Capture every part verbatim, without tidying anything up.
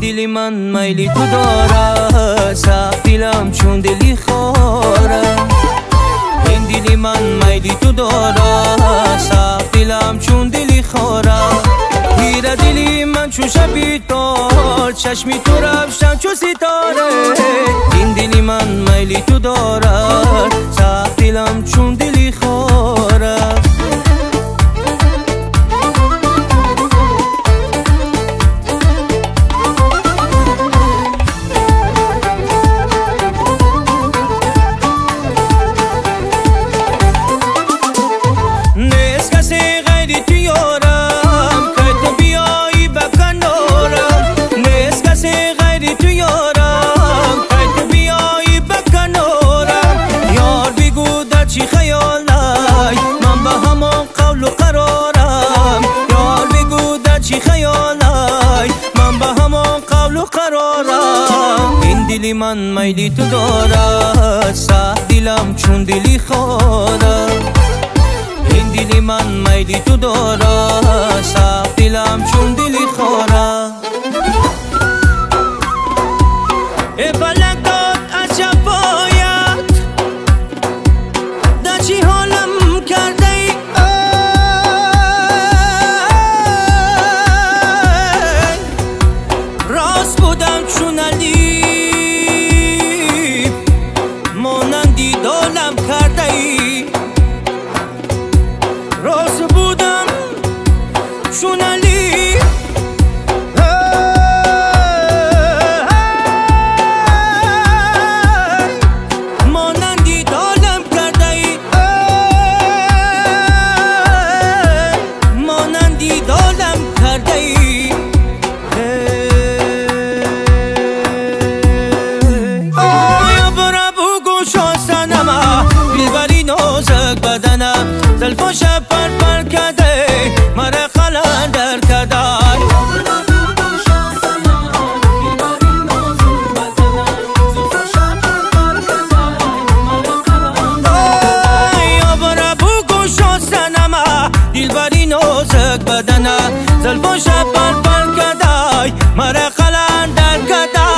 دلی من میلی تو داره، سخت دلم چون دلی خوره. این دلی من میلی تو داره، سخت دلم چون دلی خوره. هیره دلی من چون شبی تار، چشمی تو رفشن چون ستاره. این دلی من میلی تو داره، سخت دلم چون دلی خوره. این دلی من میلی تو داره، سخت دلم چون دلی خوره. این دلی من میلی تو داره، سخت دلم چون دلی خوره. ای فلک داد از شفایت، در چی حالم کرده ای؟ راست بودم چون علی، مانندی دالم کرده ای. راست بودم چون علی، مانندی دالم کرده ای، مانندی دالم کرده ای. زلفاش پر پر کده، مرا قلندر کده. یا برا بگو شو سنما، دلبری نازک بدنه. زلفاش پر پر کده، مرا قلندر کده.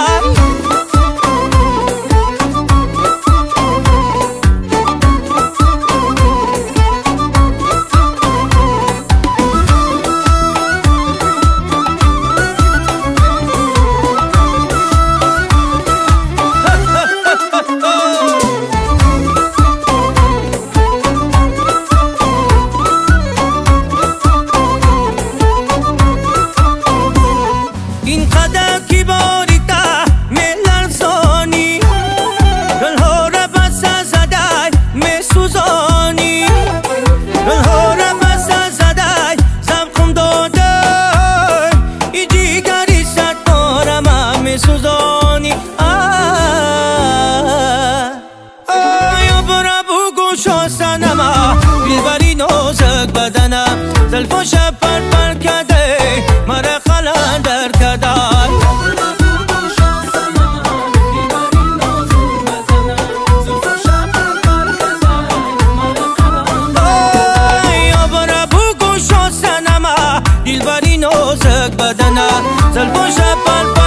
این قدر کی باریده میلرزانی، دلها را بس زده میسوزانی. دلها را بس زده زبخم داده، ای جیگری صد بارم میسوزانی. یا برا بگو شو سنما، دلبری نازک بدنه. زلفاش پر پر کده، مرا قلندر کده. دلبری نازک بدنه، زلفاش پر